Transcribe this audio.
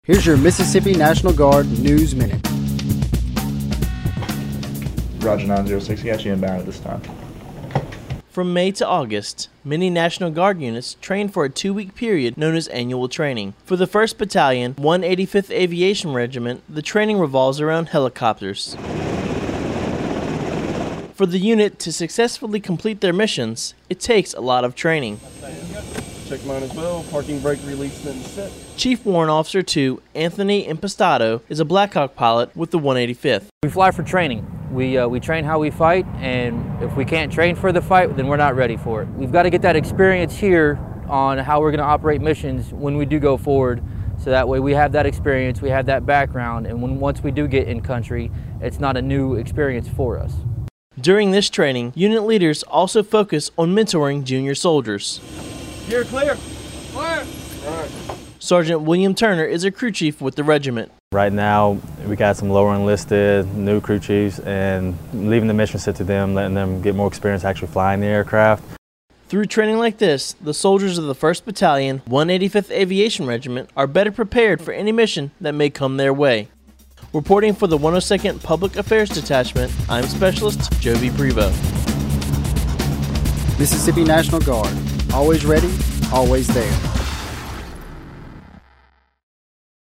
Here's your Mississippi National Guard News Minute. Roger 906, he got you inbound at this time. From May to August, many National Guard units train for a 2-week period known as annual training. For the 1st Battalion, 185th Aviation Regiment, the training revolves around helicopters. For the unit to successfully complete their missions, it takes a lot of training. Check mine as well. Parking brake release then set. Chief Warrant Officer 2 Anthony Impastato is a Black Hawk pilot with the 185th. We fly for training. We train how we fight, and if we can't train for the fight, then we're not ready for it. We've got to get that experience here on how we're going to operate missions when we do go forward, so that way we have that experience, we have that background, and once we do get in country, it's not a new experience for us. During this training, unit leaders also focus on mentoring junior soldiers. You're clear. Clear. All right. Sergeant William Turner is a crew chief with the regiment. Right now, we got some lower enlisted, new crew chiefs, and leaving the mission set to them, letting them get more experience actually flying the aircraft. Through training like this, the soldiers of the 1st Battalion, 185th Aviation Regiment are better prepared for any mission that may come their way. Reporting for the 102nd Public Affairs Detachment, I'm Specialist Jovi Prevo. Mississippi National Guard. Always ready, always there.